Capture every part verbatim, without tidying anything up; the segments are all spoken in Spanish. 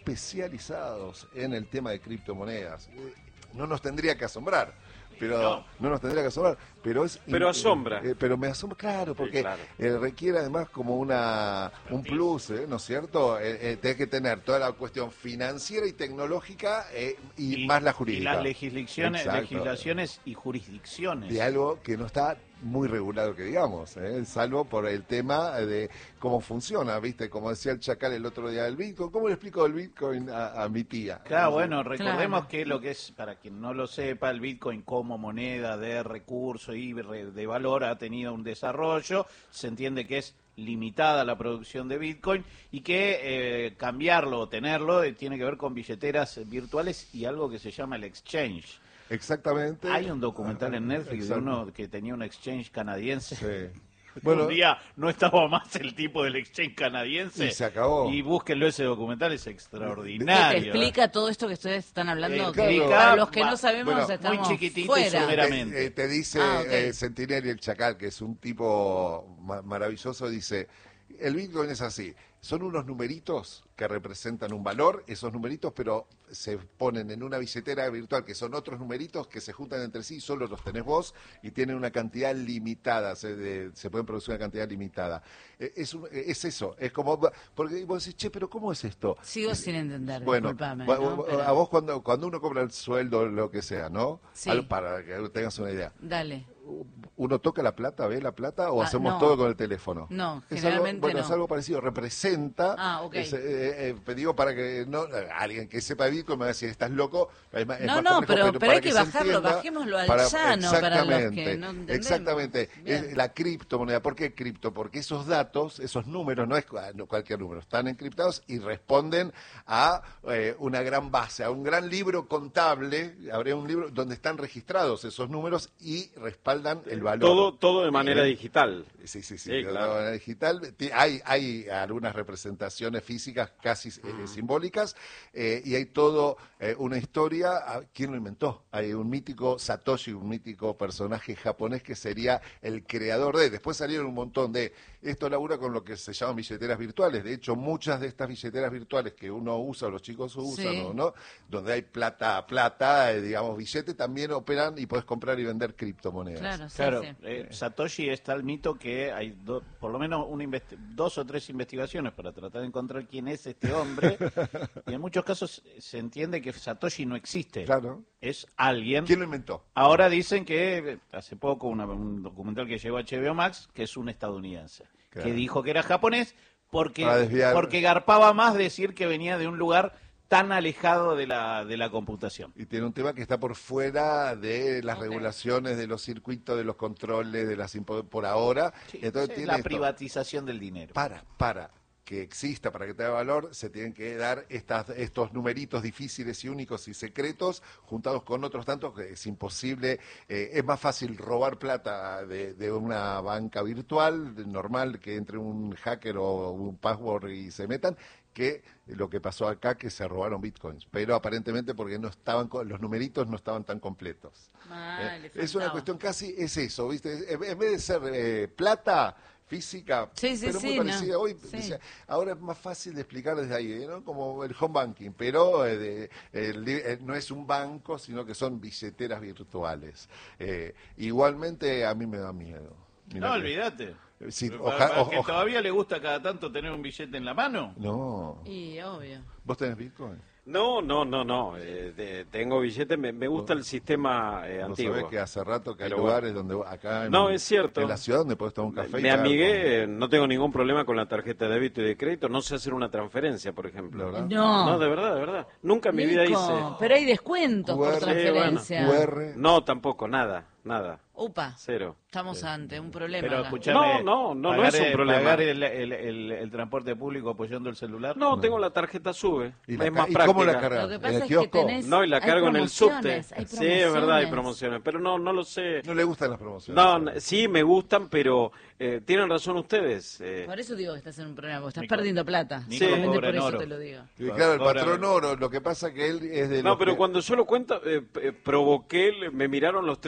especializados en el tema de criptomonedas. Eh, no nos tendría que asombrar. Pero no. no nos tendría que asombrar, pero es pero asombra, eh, pero me asombra, claro, porque sí, claro. Eh, requiere además como una un plus, eh, ¿no es cierto? Eh, eh, tenés que tener toda la cuestión financiera y tecnológica eh, y, y más la jurídica. Y las legislaciones, legislaciones y jurisdicciones. De algo que no está muy regulado, que digamos, ¿eh? Salvo por el tema de cómo funciona, ¿viste? Como decía el Chacal el otro día del Bitcoin. ¿Cómo le explico el Bitcoin a, a mi tía? Claro, bueno, recordemos claro. que lo que es, para quien no lo sepa, el Bitcoin como moneda de recurso y de valor ha tenido un desarrollo, se entiende que es limitada la producción de Bitcoin y que eh, cambiarlo o tenerlo eh, tiene que ver con billeteras virtuales y algo que se llama el exchange. Exactamente. Hay un documental en Netflix Exacto. de uno que tenía un exchange canadiense. Sí. Bueno, un día no estaba más el tipo del exchange canadiense. Y se acabó. Y búsquenlo, ese documental es extraordinario. ¿Te explica todo esto que ustedes están hablando? Explica, Que para los que no sabemos bueno, estamos muy chiquitito fuera. y someramente. Te, eh, te dice Ah, okay. eh, Centinela y el Chacal, que es un tipo ma maravilloso, dice, el Bitcoin es así, son unos numeritos que representan un valor, esos numeritos, pero se ponen en una billetera virtual, que son otros numeritos que se juntan entre sí, solo los tenés vos, y tienen una cantidad limitada, se, de, se pueden producir una cantidad limitada. Eh, es, un, es eso, es como, porque vos decís, che, pero ¿cómo es esto? Sigo sin entender, Bueno, discúlpame, va, ¿no? Pero... a vos cuando, cuando uno cobra el sueldo, lo que sea, ¿no? Sí. Al, para que tengas una idea. Dale. ¿Uno toca la plata, ve la plata o Ah, hacemos no. todo con el teléfono? No, es generalmente algo, bueno, no. es algo parecido, representa, Ah, ok. es, eh, eh, digo para que no alguien que sepa de Bitcoin me va a decir, estás loco. Es más, es No, más no, complejo, pero, pero, para hay que, se bajarlo, entienda, bajémoslo al para, llano para los exactamente, que no entendemos. exactamente, Bien. es la criptomoneda. ¿Por qué cripto? Porque esos datos, esos números, no es no, cualquier número, están encriptados y responden a eh, una gran base, a un gran libro contable, habría un libro donde están registrados esos números y respaldan el valor. Todo, todo de manera digital. Sí, sí, sí, Sí, de claro. manera digital. Hay, hay algunas representaciones físicas casi eh, simbólicas eh, y hay todo eh, una historia. ¿Quién lo inventó? Hay un mítico Satoshi, un mítico personaje japonés que sería el creador de. Después salieron un montón de. Esto labura con lo que se llaman billeteras virtuales. De hecho, muchas de estas billeteras virtuales que uno usa, o los chicos usan, Sí. ¿no? ¿no? Donde hay plata, plata, eh, digamos, billete, también operan y podés comprar y vender criptomonedas. Claro, sí, Claro, sí. eh, Satoshi está el mito que hay do, por lo menos una dos o tres investigaciones para tratar de encontrar quién es este hombre y en muchos casos se entiende que Satoshi no existe, Claro. es alguien. ¿Quién lo inventó? Ahora dicen que hace poco una, un documental que llegó a H B O Max que es un estadounidense Claro. que dijo que era japonés porque Para desviar. porque garpaba más decir que venía de un lugar tan alejado de la de la computación. Y tiene un tema que está por fuera de las Ok. regulaciones, de los circuitos, de los controles, de las impo- por ahora. Sí, Entonces es tiene la esto. privatización del dinero. Para, para que exista, para que tenga valor, se tienen que dar estas, estos numeritos difíciles y únicos y secretos juntados con otros tantos que es imposible. Eh, es más fácil robar plata de, de una banca virtual de- normal que entre un hacker o un password y se metan, que lo que pasó acá, que se robaron bitcoins, pero aparentemente porque no estaban con- los numeritos no estaban tan completos. Ah, Eh, le es una faltaba. cuestión casi, es eso, ¿viste? En en vez de ser eh, plata física, Sí, sí, pero sí, muy no. parecida hoy, Sí. o sea, ahora es más fácil de explicar desde ahí, ¿no? Como el home banking, pero eh, de- el- eh, no es un banco, sino que son billeteras virtuales. Eh, igualmente a mí me da miedo. Mirá No, que- olvídate. Sí, Para- oja- para o- que oja- todavía le gusta cada tanto tener un billete en la mano. No. Y obvio. ¿Vos tenés bitcoin? No, no, no, no. Eh, de- tengo billetes, me, me gusta el sistema eh, Vos antiguo. sabés que hace rato que hay Pero lugares donde vos- acá en, No, es cierto. en la ciudad donde podés tomar un café. y Me pagar amigué, eh, no tengo ningún problema con la tarjeta de débito y de crédito, no sé hacer una transferencia, por con- ejemplo. ¿La verdad? No. No, de verdad, de verdad. Nunca en mi vida Nico, hice... pero hay descuentos Q R, por transferencia. Q R. No, tampoco, nada, nada, Upa, cero. estamos ante un problema. Pero acá. escuchame, No, no, no, no pagar es un el- problema. ¿Pagar el, el, el- el transporte público apoyando el celular? No, tengo la tarjeta SUBE, ¿Y, la es ca- más ¿y práctica. cómo la cargas? Lo que ¿En pasa el es que kiosco? tenés- No, y la Hay cargo en el subte. promociones, hay Sí, es verdad, hay promociones. promociones, pero no, no lo sé. No le gustan las promociones. No, n- sí, me gustan, pero eh, tienen razón ustedes. eh, Por eso digo que estás en un problema, porque estás Nico- perdiendo plata. Nico Solamente cobra por en eso oro. te lo digo. Y claro, el Cobran- patrón oro, lo que pasa que él es de No, los pero que- cuando yo lo cuento, eh, eh, provoqué, le- me miraron los tres azor-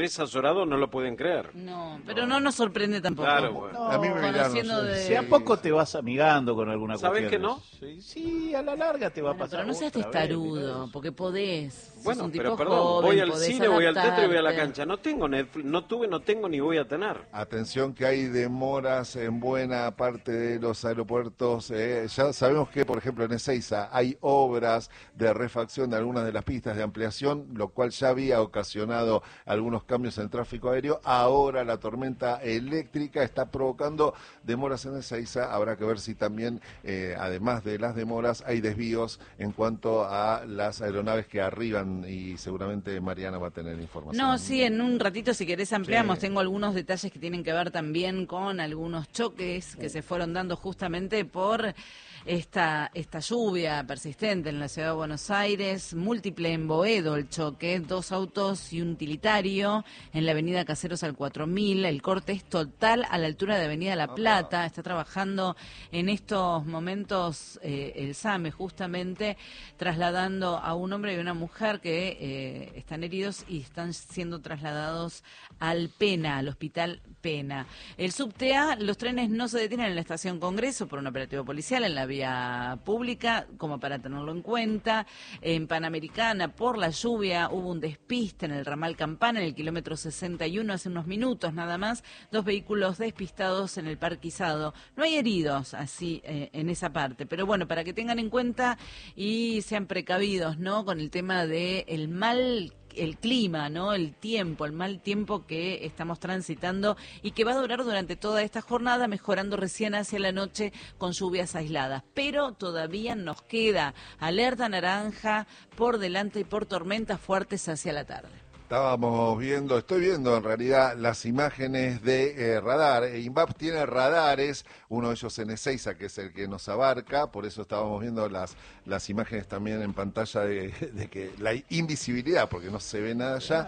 Dorado no lo pueden creer. No, pero no nos sorprende tampoco. Claro, bueno. No, a mí me miraron, conociendo no sé. de- Si a poco te vas amigando con alguna ¿Sabes cuestión. que no? Sí, sí, a la larga te va a Bueno, pasar. pero no seas otra vez, testarudo, mirá. porque podés. Sos Bueno, un tipo pero perdón, joven, voy al podés cine, voy al teatro y voy a la adaptarte. cancha. No tengo Netflix, no tuve, no tengo ni voy a tener. Atención que hay demoras en buena parte de los aeropuertos. eh, ya sabemos que, por ejemplo, en Ezeiza hay obras de refacción de algunas de las pistas de ampliación, lo cual ya había ocasionado algunos cambios en el tráfico aéreo. Ahora la tormenta eléctrica está provocando demoras en Ezeiza. Habrá que ver si también, eh, además de las demoras, hay desvíos en cuanto a las aeronaves que arriban, y seguramente Mariana va a tener información. No, sí, en un ratito si querés ampliamos. Sí. Tengo algunos detalles que tienen que ver también con algunos choques que se fueron dando justamente por esta, esta lluvia persistente en la ciudad de Buenos Aires. Múltiple en Boedo el choque, dos autos y un utilitario en la avenida Caseros al cuatro mil. El corte es total a la altura de Avenida La Plata. Está trabajando en estos momentos eh, el SAME justamente trasladando a un hombre y una mujer que eh, están heridos y están siendo trasladados al Pena, al hospital Pena. El subtea, los trenes no se detienen en la estación Congreso por un operativo policial en la vía pública, como para tenerlo en cuenta. En Panamericana, por la lluvia, hubo un despiste en el ramal Campana, en el kilómetro sesenta y uno, hace unos minutos nada más, dos vehículos despistados en el parquizado. No hay heridos así eh, en esa parte, pero bueno, para que tengan en cuenta y sean precavidos, ¿no?, con el tema de el mal el clima, ¿no?, el tiempo, el mal tiempo que estamos transitando y que va a durar durante toda esta jornada, mejorando recién hacia la noche con lluvias aisladas. Pero todavía nos queda alerta naranja por delante y por tormentas fuertes hacia la tarde. Estábamos viendo, estoy viendo en realidad las imágenes de eh, radar. Eh, INVAP tiene radares, uno de ellos en Ezeiza, que es el que nos abarca, por eso estábamos viendo las, las imágenes también en pantalla de, de que la invisibilidad, porque no se ve nada allá,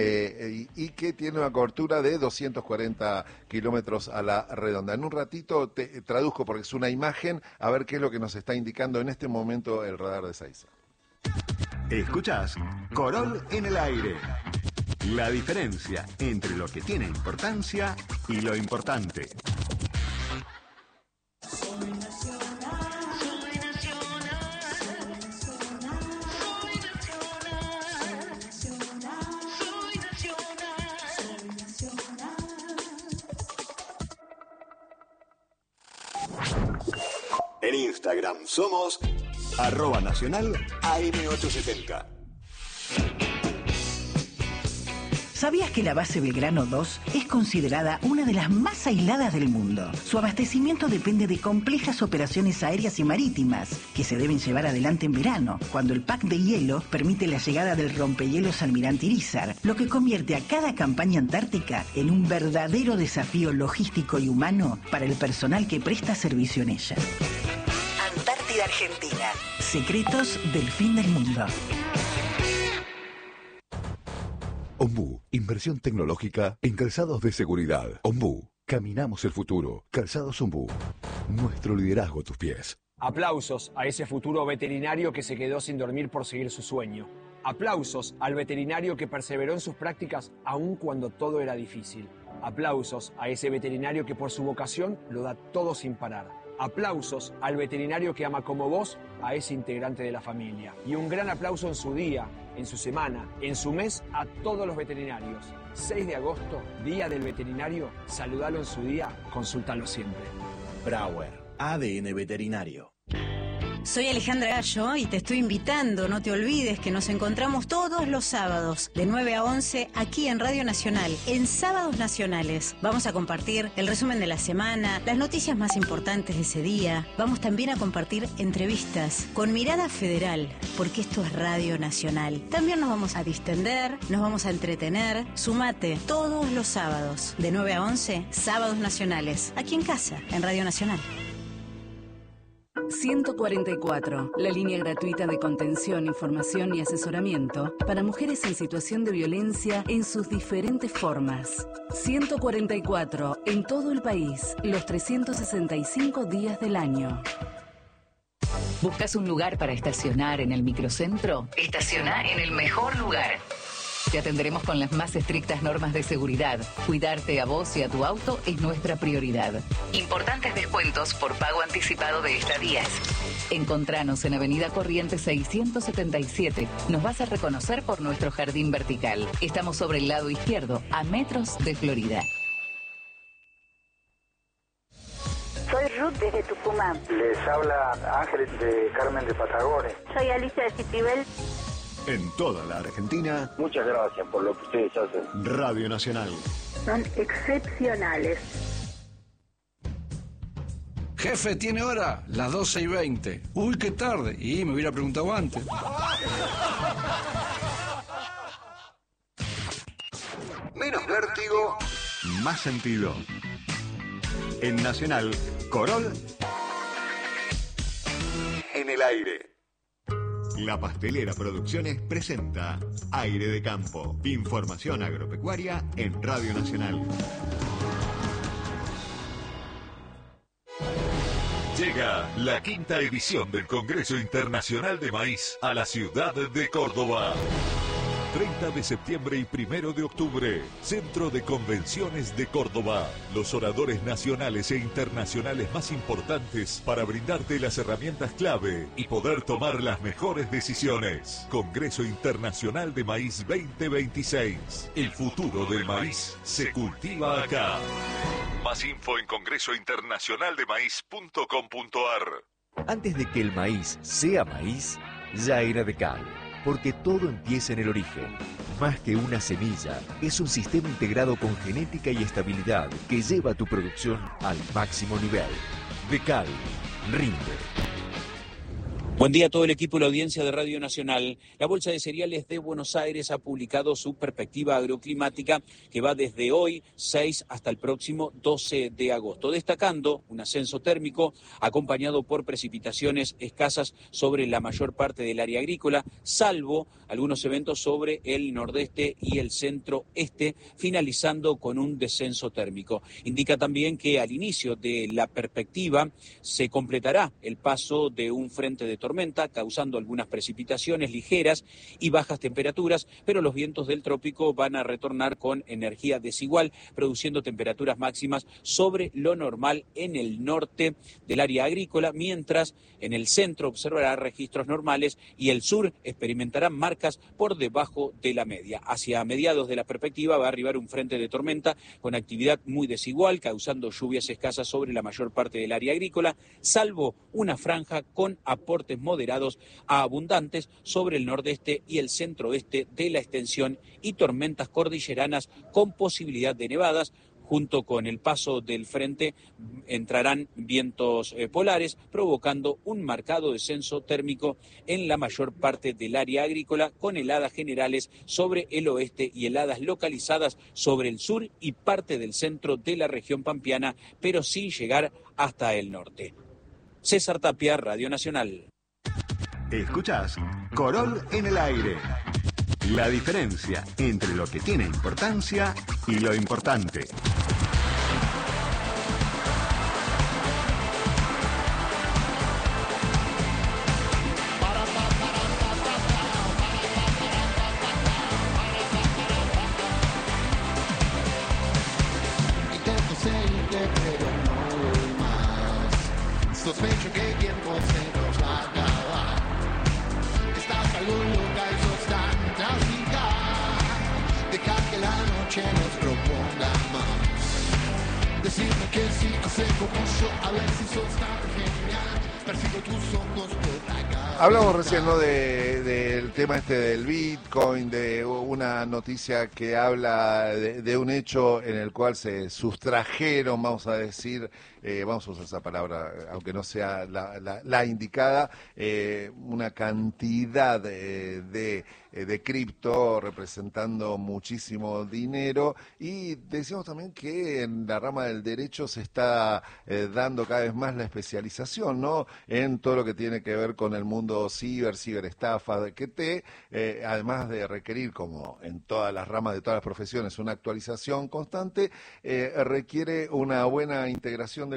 eh, y, y que tiene una cobertura de doscientos cuarenta kilómetros a la redonda. En un ratito te traduzco, porque es una imagen, a ver qué es lo que nos está indicando en este momento el radar de Ezeiza. Escuchás Corol en el aire. La diferencia entre lo que tiene importancia y lo importante. Soy nacional, soy nacional, soy nacional, soy nacional, soy nacional, soy nacional. En Instagram somos arroba nacional A M ochocientos setenta. ¿Sabías que la base Belgrano dos es considerada una de las más aisladas del mundo? Su abastecimiento depende de complejas operaciones aéreas y marítimas que se deben llevar adelante en verano, cuando el pack de hielo permite la llegada del rompehielos Almirante Irizar, lo que convierte a cada campaña antártica en un verdadero desafío logístico y humano para el personal que presta servicio en ella. Antártida Argentina. Secretos del fin del mundo. Ombú, inversión tecnológica en calzados de seguridad. Ombú, caminamos el futuro. Calzados Ombú, nuestro liderazgo a tus pies. Aplausos a ese futuro veterinario que se quedó sin dormir por seguir su sueño. Aplausos al veterinario que perseveró en sus prácticas aun cuando todo era difícil. Aplausos a ese veterinario que por su vocación lo da todo sin parar. Aplausos al veterinario que ama como vos a ese integrante de la familia. Y un gran aplauso en su día, en su semana, en su mes a todos los veterinarios. seis de agosto, Día del Veterinario. Saludalo en su día, consúltalo siempre. Brauer, A D N Veterinario. Soy Alejandra Gallo y te estoy invitando, no te olvides que nos encontramos todos los sábados de nueve a once aquí en Radio Nacional, en Sábados Nacionales. Vamos a compartir el resumen de la semana, las noticias más importantes de ese día. Vamos también a compartir entrevistas con mirada federal, porque esto es Radio Nacional. También nos vamos a distender, nos vamos a entretener. Sumate todos los sábados de nueve a once, Sábados Nacionales, aquí en casa, en Radio Nacional. ciento cuarenta y cuatro, la línea gratuita de contención, información y asesoramiento para mujeres en situación de violencia en sus diferentes formas. ciento cuarenta y cuatro, en todo el país, los trescientos sesenta y cinco días del año. ¿Buscas un lugar para estacionar en el microcentro? Estaciona en el mejor lugar. Te atenderemos con las más estrictas normas de seguridad. Cuidarte a vos y a tu auto es nuestra prioridad. Importantes descuentos por pago anticipado de estadías. Encontranos en Avenida Corrientes seiscientos setenta y siete. Nos vas a reconocer por nuestro jardín vertical. Estamos sobre el lado izquierdo, a metros de Florida. Soy Ruth desde Tucumán. Les habla Ángel de Carmen de Patagones. Soy Alicia de Citibel. En toda la Argentina. Muchas gracias por lo que ustedes hacen. Radio Nacional. Son excepcionales. Jefe, ¿tiene hora? Las doce y veinte. Uy, qué tarde. Y me hubiera preguntado antes. Menos vértigo, más sentido. En Nacional, Corol en el aire. La Pastelera Producciones presenta Aire de Campo. Información agropecuaria en Radio Nacional. Llega la quinta edición del Congreso Internacional de Maíz a la ciudad de Córdoba. treinta de septiembre y primero de octubre, Centro de Convenciones de Córdoba. Los oradores nacionales e internacionales más importantes para brindarte las herramientas clave y poder tomar las mejores decisiones. Congreso Internacional de Maíz veinte veintiséis. El futuro del maíz se cultiva acá. Más info en congreso internacional de maíz punto com punto ar. Antes de que el maíz sea maíz, ya era de cal. Porque todo empieza en el origen. Más que una semilla, es un sistema integrado con genética y estabilidad que lleva tu producción al máximo nivel. Decal, rinde. Buen día a todo el equipo y la audiencia de Radio Nacional. La Bolsa de Cereales de Buenos Aires ha publicado su perspectiva agroclimática que va desde hoy seis hasta el próximo doce de agosto, destacando un ascenso térmico acompañado por precipitaciones escasas sobre la mayor parte del área agrícola, salvo algunos eventos sobre el nordeste y el centro-este, finalizando con un descenso térmico. Indica también que al inicio de la perspectiva se completará el paso de un frente de tormenta, causando algunas precipitaciones ligeras y bajas temperaturas, pero los vientos del trópico van a retornar con energía desigual, produciendo temperaturas máximas sobre lo normal en el norte del área agrícola, mientras en el centro observará registros normales y el sur experimentará marcas por debajo de la media. Hacia mediados de la perspectiva va a arribar un frente de tormenta con actividad muy desigual, causando lluvias escasas sobre la mayor parte del área agrícola, salvo una franja con aportes moderados a abundantes sobre el nordeste y el centro-oeste de la extensión y tormentas cordilleranas con posibilidad de nevadas. Junto con el paso del frente entrarán vientos eh, polares, provocando un marcado descenso térmico en la mayor parte del área agrícola, con heladas generales sobre el oeste y heladas localizadas sobre el sur y parte del centro de la región pampeana, pero sin llegar hasta el norte. César Tapia, Radio Nacional. Escuchás Corol en el aire. La diferencia entre lo que tiene importancia y lo importante. Intento seguirte, pero no voy más. Sospecho que el tiempo se nos va a acabar. Estás algo loca y sos tan trágica. Deja que la noche nos proponga más. Decirme que sí, hace como yo, a ver si sos tan genial. Persigo tus ojos por la cara. Hablamos recién, ¿no?, de, del tema este del Bitcoin, de una noticia que habla de, de un hecho en el cual se sustrajeron, vamos a decir, eh, vamos a usar esa palabra, aunque no sea la, la, la indicada, eh, una cantidad de, de, de cripto representando muchísimo dinero, y decíamos también que en la rama del derecho se está eh, dando cada vez más la especialización, ¿no?, en todo lo que tiene que ver con el mundo ciber, ciberestafa, que te, eh, además de requerir, como en todas las ramas de todas las profesiones, una actualización constante, eh, requiere una buena integración de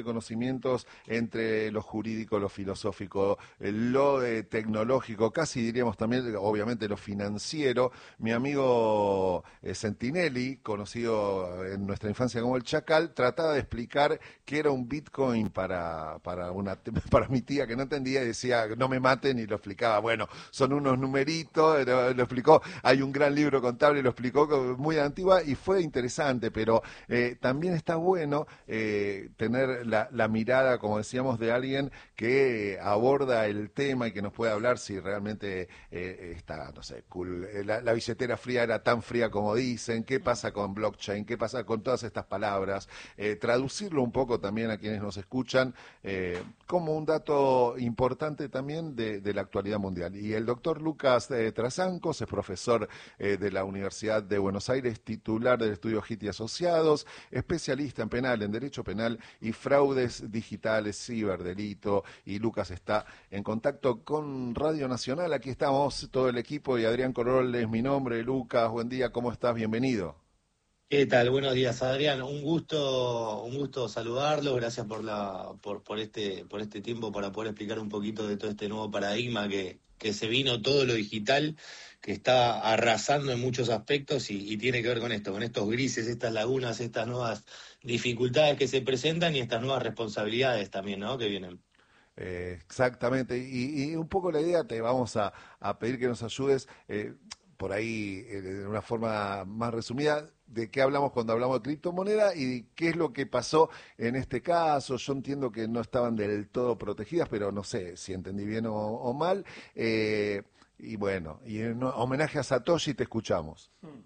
de conocimientos entre lo jurídico, lo filosófico, lo eh, tecnológico, casi diríamos también, obviamente, lo financiero. Mi amigo eh, Sentinelli, conocido en nuestra infancia como el Chacal, trataba de explicar qué era un Bitcoin para, para, una, para mi tía que no entendía y decía, no me maten, y lo explicaba. Bueno, son unos numeritos, lo, lo explicó, hay un gran libro contable, lo explicó muy antigua y fue interesante, pero eh, también está bueno eh, tener la, la mirada, como decíamos, de alguien que aborda el tema y que nos puede hablar si realmente eh, está, no sé, cool, la, la billetera fría era tan fría como dicen, qué pasa con blockchain, qué pasa con todas estas palabras, eh, traducirlo un poco también a quienes nos escuchan eh, como un dato importante también de, de la actualidad mundial. Y el doctor Lucas eh, Trasancos es profesor eh, de la Universidad de Buenos Aires, titular del estudio G I T y Asociados, especialista en penal, en derecho penal y fraudes digitales, ciberdelito. Y Lucas está en contacto con Radio Nacional. Aquí estamos todo el equipo y Adrián Corol es mi nombre. Lucas, buen día, ¿cómo estás? Bienvenido. ¿Qué tal? Buenos días, Adrián. Un gusto, un gusto saludarlo. Gracias por la, por, por este, por este tiempo para poder explicar un poquito de todo este nuevo paradigma que, que se vino, todo lo digital, que está arrasando en muchos aspectos y, y tiene que ver con esto, con estos grises, estas lagunas, estas nuevas dificultades que se presentan y estas nuevas responsabilidades también, ¿no?, que vienen. Eh, exactamente. Y, y un poco la idea, te vamos a, a pedir que nos ayudes. Eh, por ahí, eh, de una forma más resumida, de qué hablamos cuando hablamos de criptomoneda y qué es lo que pasó en este caso. Yo entiendo que no estaban del todo protegidas, pero no sé si entendí bien o, o mal. Eh, y bueno, y en homenaje a Satoshi te escuchamos.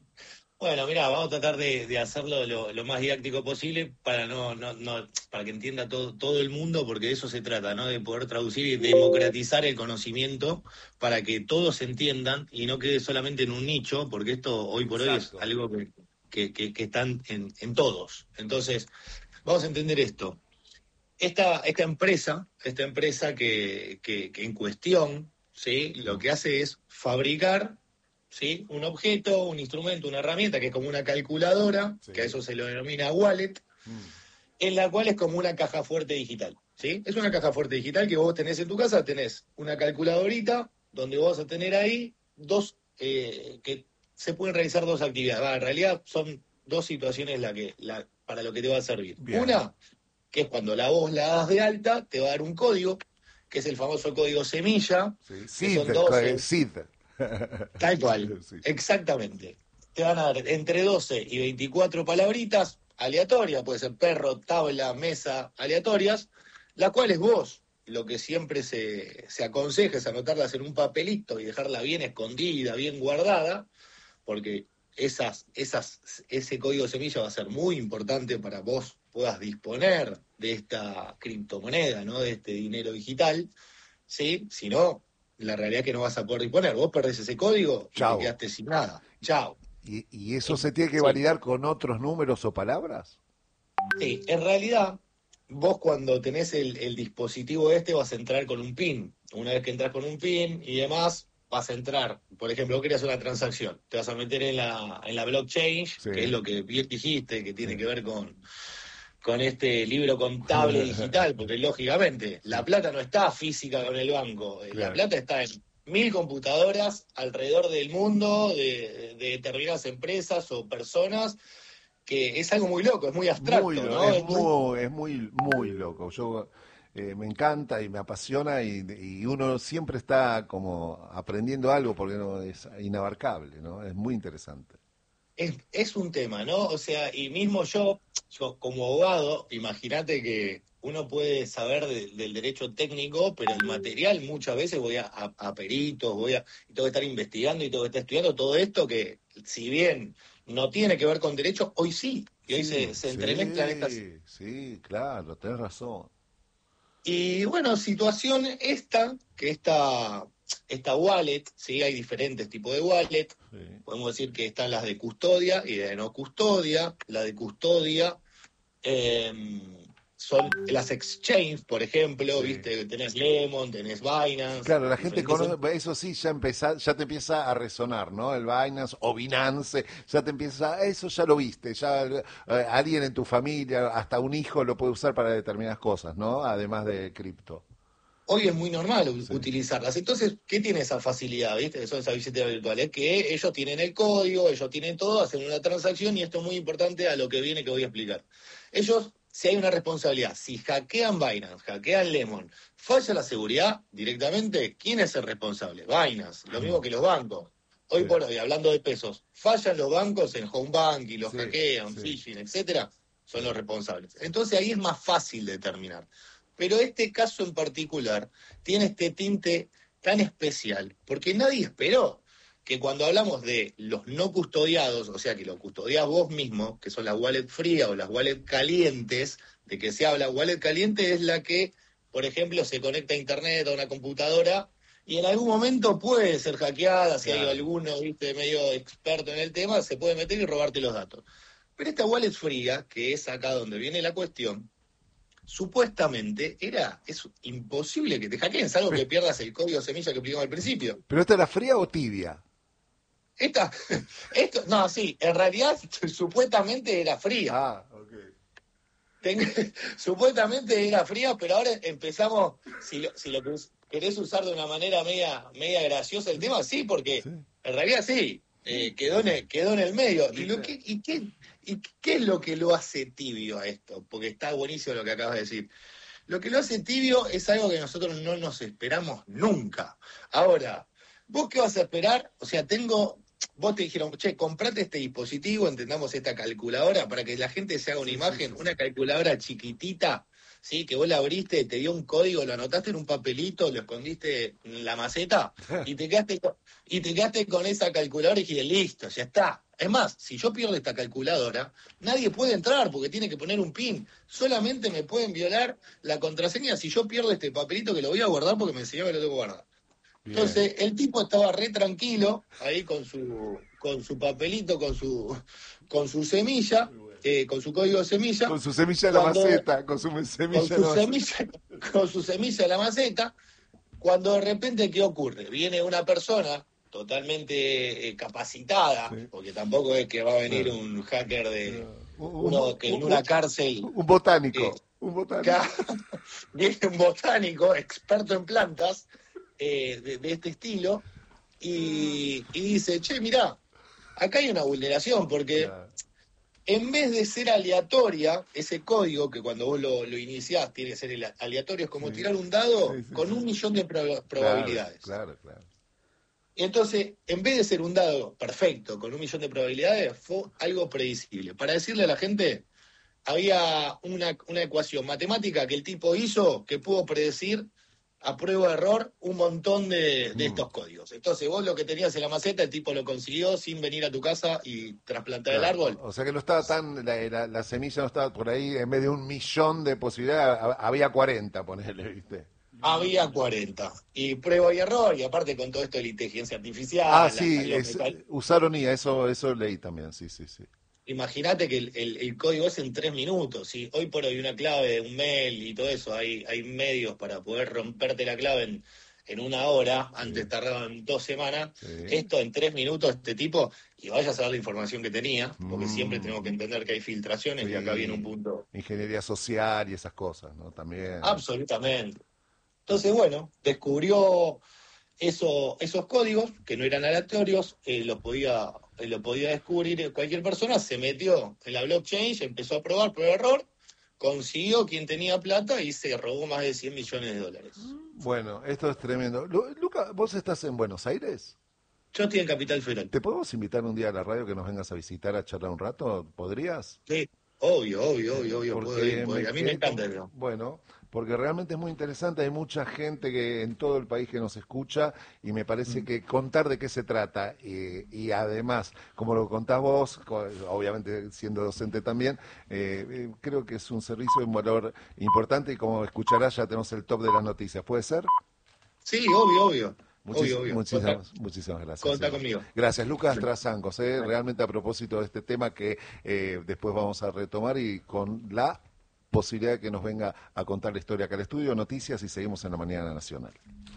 Bueno, mira, vamos a tratar de, de hacerlo lo, lo más didáctico posible para no, no, no, para que entienda todo, todo el mundo, porque de eso se trata, ¿no? De poder traducir y democratizar el conocimiento para que todos entiendan y no quede solamente en un nicho, porque esto hoy por Exacto. hoy es algo que, que, que, que está en, en todos. Entonces, vamos a entender esto. Esta, esta empresa, esta empresa que, que, que en cuestión, ¿sí?, lo que hace es fabricar, ¿sí?, un objeto, un instrumento, una herramienta que es como una calculadora, sí. que a eso se lo denomina wallet, mm. en la cual es como una caja fuerte digital, ¿sí? Es una caja fuerte digital que vos tenés en tu casa, tenés una calculadorita donde vos vas a tener ahí dos, eh, que se pueden realizar dos actividades. Va, en realidad son dos situaciones la que, la, para lo que te va a servir. Bien. Una, que es cuando la vos la das de alta, te va a dar un código, que es el famoso código semilla, sí. que sí, son doce... Sí. Tal cual, sí. Exactamente. Te van a dar entre doce y veinticuatro palabritas aleatorias, puede ser perro, tabla, mesa, aleatorias, las cuales vos, lo que siempre se, se aconseja es anotarlas en un papelito y dejarla bien escondida, bien guardada, porque esas, esas, ese código semilla va a ser muy importante para vos puedas disponer de esta criptomoneda, ¿no?, de este dinero digital, ¿sí? Si no, la realidad es que no vas a poder disponer. Vos perdés ese código y Chau. te quedaste sin nada. Chao. ¿Y, y eso se tiene que validar sí. con otros números o palabras? Sí, en realidad, vos cuando tenés el, el dispositivo este vas a entrar con un PIN. Una vez que entras con un PIN y demás, vas a entrar, por ejemplo, vos querías una transacción, te vas a meter en la, en la blockchain, sí. que es lo que bien dijiste, que tiene sí. que ver con... con este libro contable digital, porque lógicamente la plata no está física con el banco, claro. La plata está en mil computadoras alrededor del mundo, de, de determinadas empresas o personas, que es algo muy loco, es muy abstracto, muy, ¿no? Es, es, muy, es muy, muy loco. Yo eh, me encanta y me apasiona y, y uno siempre está como aprendiendo algo porque no es inabarcable, ¿no? Es muy interesante. Es, es un tema, ¿no? O sea, y mismo yo, yo como abogado, imagínate que uno puede saber de, del derecho técnico, pero el material muchas veces voy a, a, a peritos, voy a, y tengo que estar investigando y tengo que estar estudiando todo esto que, si bien no tiene que ver con derecho, hoy sí, y hoy sí, se, se entremezclan sí, estas... Sí, claro, tenés razón. Y bueno, situación esta, que esta... Esta wallet, sí, hay diferentes tipos de wallet. Sí. Podemos decir que están las de custodia y de no custodia. La de custodia eh, son las exchange, por ejemplo, sí. Viste, tenés Lemon, tenés Binance. Claro, la gente conoce, em- eso sí, ya empezá, ya te empieza a resonar, ¿no? El Binance o Binance, ya te empieza, eso ya lo viste, ya eh, alguien en tu familia, hasta un hijo lo puede usar para determinadas cosas, ¿no? Además de cripto. Hoy es muy normal sí. utilizarlas. Entonces, ¿qué tiene esa facilidad, viste? Que son esas billeteras virtuales, que ellos tienen el código, ellos tienen todo, hacen una transacción, y esto es muy importante a lo que viene que voy a explicar. Ellos, si hay una responsabilidad, si hackean Binance, hackean Lemon, falla la seguridad directamente, ¿quién es el responsable? Binance, lo mismo que los bancos. Hoy sí. por hoy, hablando de pesos, fallan los bancos en home bank y los sí, hackean, sí. phishing, etcétera, son los responsables. Entonces ahí es más fácil determinar. Pero este caso en particular tiene este tinte tan especial, porque nadie esperó que cuando hablamos de los no custodiados, o sea, que lo custodias vos mismo, que son las wallet frías o las wallet calientes, de que se habla, wallet caliente es la que, por ejemplo, se conecta a internet, a una computadora, y en algún momento puede ser hackeada, si claro. hay alguno, viste, medio experto en el tema, se puede meter y robarte los datos. Pero esta wallet fría, que es acá donde viene la cuestión, supuestamente era es imposible que te hackeen, salvo que pierdas el código semilla que explicamos al principio. ¿Pero esta era fría o tibia? Esta, esto, no, sí, en realidad supuestamente era fría. Ah, ok. Ten, supuestamente era fría, pero ahora empezamos, si lo, si lo querés usar de una manera media, media graciosa el tema, sí, porque sí. en realidad sí, eh, quedó, en el, quedó en el medio. ¿Y, lo que, y qué? ¿Y qué es lo que lo hace tibio a esto? Porque está buenísimo lo que acabas de decir. Lo que lo hace tibio es algo que nosotros no nos esperamos nunca. Ahora, ¿vos qué vas a esperar? O sea, tengo... Vos te dijeron, che, comprate este dispositivo, entendamos esta calculadora, para que la gente se haga una sí, imagen, sí, sí. una calculadora chiquitita, ¿sí? Que vos la abriste, te dio un código, lo anotaste en un papelito, lo escondiste en la maceta, y te quedaste con, y te quedaste con esa calculadora y dijiste, listo, ya está. Es más, si yo pierdo esta calculadora, nadie puede entrar porque tiene que poner un pin. Solamente me pueden violar la contraseña si yo pierdo este papelito que lo voy a guardar porque me enseñó que lo tengo que guardar. Bien. Entonces, el tipo estaba re tranquilo, ahí con su con su papelito, con su con su semilla, eh, con su código de semilla. Con su semilla de la maceta, con su semilla con su semilla, con su semilla de la maceta, cuando de repente, ¿qué ocurre? Viene una persona totalmente eh, capacitada, sí. porque tampoco es que va a venir no. un hacker de no. uno que en una cárcel... Un botánico, eh, un botánico. Viene un botánico, experto en plantas, eh, de, de este estilo, y, y dice, che, mirá, acá hay una vulneración, porque yeah. en vez de ser aleatoria, ese código que cuando vos lo, lo iniciás tiene que ser aleatorio, es como sí. tirar un dado sí, sí, con sí. un millón de pro- probabilidades. Claro, claro, claro. Y entonces, en vez de ser un dado perfecto, con un millón de probabilidades, fue algo predecible. Para decirle a la gente, había una, una ecuación matemática que el tipo hizo que pudo predecir a prueba de error un montón de, de estos códigos. Entonces, vos lo que tenías en la maceta, el tipo lo consiguió sin venir a tu casa y trasplantar claro. el árbol. O sea que no estaba tan, la, la, la semilla no estaba por ahí, en vez de un millón de posibilidades, había cuarenta, ponele, ¿viste? Había cuarenta. Y prueba y error, y aparte con todo esto de la inteligencia artificial. Ah, sí, es, usaron I A, eso, eso leí también, sí, sí, sí. Imagínate que el, el, el código es en tres minutos. ¿Sí? Hoy por hoy una clave de un mail y todo eso, hay, hay medios para poder romperte la clave en, en una hora, sí. antes tardaban dos semanas. Sí. Esto en tres minutos, este tipo, y vaya a saber la información que tenía, porque mm. siempre tenemos que entender que hay filtraciones sí. y acá viene un punto. Ingeniería social y esas cosas, ¿no? También. Absolutamente. Entonces, bueno, descubrió eso, esos códigos que no eran aleatorios, eh, los podía, eh, lo podía descubrir cualquier persona, se metió en la blockchain, empezó a probar, prueba error, consiguió quien tenía plata y se robó más de cien millones de dólares. Bueno, esto es tremendo. Lu- Luca, ¿vos estás en Buenos Aires? Yo estoy en Capital Federal. ¿Te podemos invitar un día a la radio que nos vengas a visitar, a charlar un rato? ¿Podrías? Sí, obvio, obvio, obvio, obvio. Puedo ir, puedo ir. A mí me encanta eso. Bueno, porque realmente es muy interesante, hay mucha gente que en todo el país que nos escucha y me parece mm. que contar de qué se trata y, y además, como lo contás vos, obviamente siendo docente también, eh, creo que es un servicio de un valor importante y como escucharás ya tenemos el top de las noticias, ¿puede ser? Sí, obvio, obvio. Muchis, obvio, obvio. Muchísimas, Contá, muchísimas gracias. Contá conmigo. Gracias, Lucas Trasangos, eh, realmente a propósito de este tema que eh, después vamos a retomar y con la posibilidad de que nos venga a contar la historia acá al estudio. Noticias y seguimos en la Mañana Nacional.